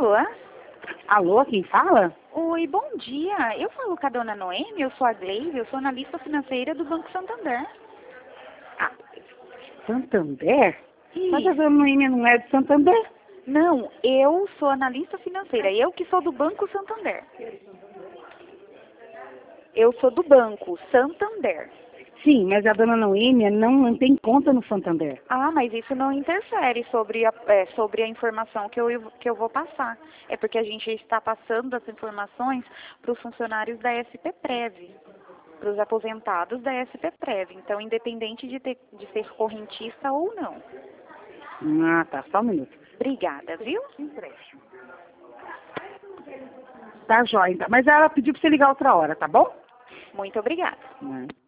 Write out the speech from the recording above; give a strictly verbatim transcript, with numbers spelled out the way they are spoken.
Alô? Alô, quem fala? Oi, bom dia. Eu falo com a dona Noemi, eu sou a Gleice, eu sou analista financeira do Banco Santander. Ah, Santander? Mas a Isso. dona Noêmia não é de Santander? Não, eu sou analista financeira, eu que sou do Banco Santander. Eu sou do Banco Santander. Sim, mas a dona Noêmia não, não tem conta no Santander. Ah, mas isso não interfere sobre a, é, sobre a informação que eu, que eu vou passar. É porque a gente está passando as informações para os funcionários da S P Prev, para os aposentados da S P Prev. Então, independente de, ter, de ser correntista ou não. Ah, tá, só um minuto. Obrigada, viu? Empréstimo. Tá, joia. Então. Mas ela pediu pra você ligar outra hora, tá bom? Muito obrigada. Não.